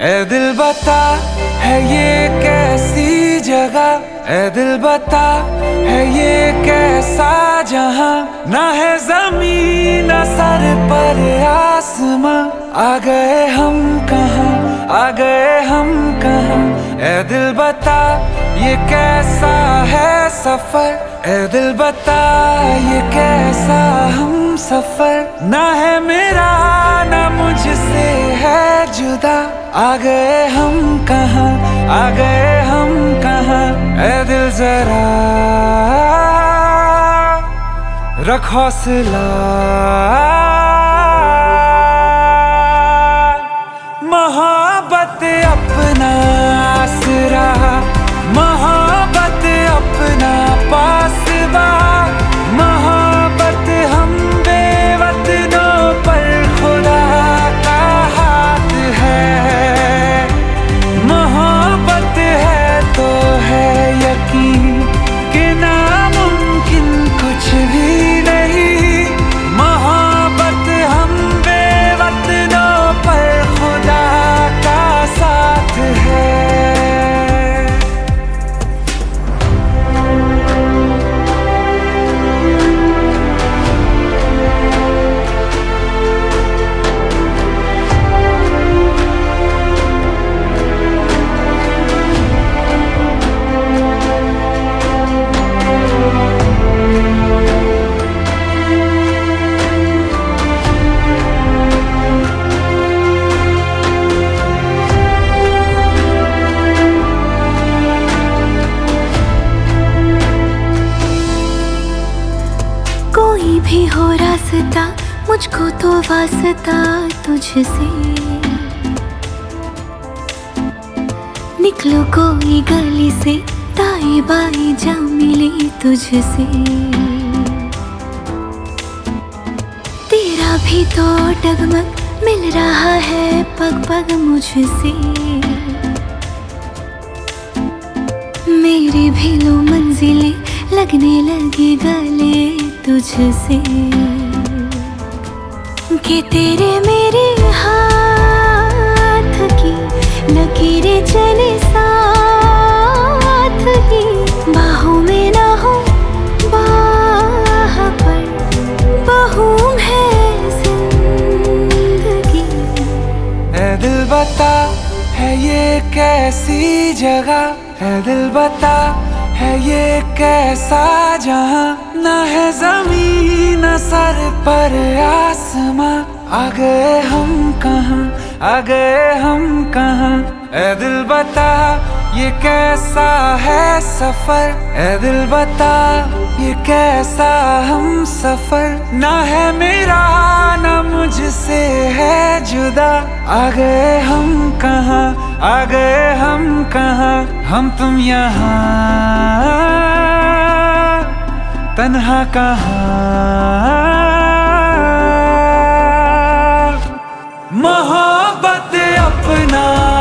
ए दिल बता है ये कैसी जगह, ए दिल बता है ये कैसा जहां, ना है जमीन ना सर पर आसमां। आ गए हम कहां, आ गए हम कहां। ए दिल बता ये कैसा है सफर, ए दिल बता ये कैसा हम सफर। ना है मेरा ना मुझसे है जुदा, आ गए हम कहां, आ गए हम कहां। ए दिल जरा रख हौसला, मोहब्बत अपना आसरा, मोहब्बत अपना पासबा। मोहब्बत हम बेवतनों पर खुदा का हाथ है। मोहब्बत है तो है यकीन कि नामुमकिन कुछ भी नहीं। मोहब्बत हम बेवतनों पर खुदा का साथ है। कोई भी हो रास्ता, मुझको तो वास्ता तुझसे। निकलो कोई गली से, दाई बाई जा मिली तुझसे। तेरा भी तो डगमग मिल रहा है पग पग मुझसे। मेरी भी लो मंजिलें लगने लगी गले तुझसे। कि तेरे मेरे हाथ की लकीरें चले साथ ही। बाहों में ना हो बाह पर बहूम है जिंदगी। ए दिल बता है ये कैसी जगह, है दिल बता है ये कैसा जहां। ना है जमीन ना सर पर आसमां। आ गए हम कहां, आ गए हम कहां। ए दिल बता ये कैसा है सफर, ए दिल बता ये कैसा हम सफर। ना है मेरा ना मुझसे है जुदा, आ गए हम कहां, आ गए हम कहां। हम तुम यहाँ तन्हा कहां। मोहब्बत अपना